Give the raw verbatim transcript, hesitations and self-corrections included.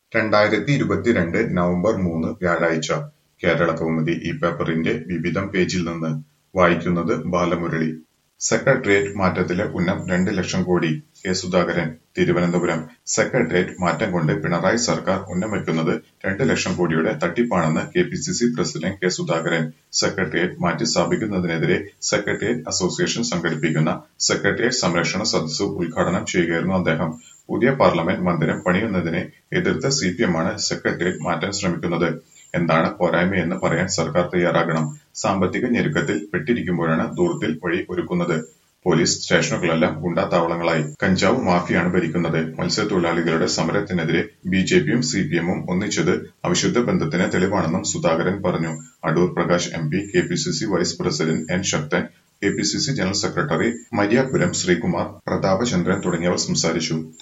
രണ്ടായിരത്തി ഇരുപത്തിരണ്ട് നവംബർ മൂന്ന് വ്യാഴാഴ്ച കേരളകൗമുദി ഈ പേപ്പറിന്റെ വിവിധം പേജിൽ നിന്ന് വായിക്കുന്നത് ബാലമുരളി. സെക്രട്ടേറിയറ്റ് മാറ്റത്തിലെ ഉന്നം രണ്ട് ലക്ഷം കോടി. കെ സുധാകരൻ, തിരുവനന്തപുരം. സെക്രട്ടേറിയറ്റ് മാറ്റം കൊണ്ട് പിണറായി സർക്കാർ ഉന്നം വയ്ക്കുന്നത് രണ്ട് ലക്ഷം കോടിയുടെ തട്ടിപ്പാണെന്ന് K P C C president K Sudhakaran. Secretariat മാറ്റിസ്ഥാപിക്കുന്നതിനെതിരെ സെക്രട്ടേറിയറ്റ് അസോസിയേഷൻ സംഘടിപ്പിക്കുന്ന സെക്രട്ടേറിയറ്റ് സംരക്ഷണ സദസ്സ് ഉദ്ഘാടനം ചെയ്യുകയായിരുന്നു അദ്ദേഹം. പുതിയ പാർലമെന്റ് മന്ദിരം പണിയുന്നതിനെ എതിർത്ത് സി പി എമ്മാണ് സെക്രട്ടേറിയറ്റ് മാറ്റാൻ ശ്രമിക്കുന്നത്. എന്താണ് പോരായ്മയെന്ന് പറയാൻ സർക്കാർ തയ്യാറാകണം. സാമ്പത്തിക ഞെരുക്കത്തിൽ പെട്ടിരിക്കുമ്പോഴാണ് ധൂർത്തിൽ വഴി ഒരുക്കുന്നത്. പോലീസ് സ്റ്റേഷനുകളെല്ലാം ഗുണ്ടാതാവളങ്ങളായി. കഞ്ചാവ് മാഫിയാണ് ഭരിക്കുന്നത്. മത്സ്യത്തൊഴിലാളികളുടെ സമരത്തിനെതിരെ ബി ജെ പിയും സി പി എമ്മും ഒന്നിച്ചത് അവിശുദ്ധ ബന്ധത്തിന് തെളിവാണെന്നും സുധാകരൻ പറഞ്ഞു. Adoor Prakash M P, K P C C vice president N Sakthan, K P C C general secretary Mariyapuram Sreekumar, Prathapachandran തുടങ്ങിയവർ സംസാരിച്ചു.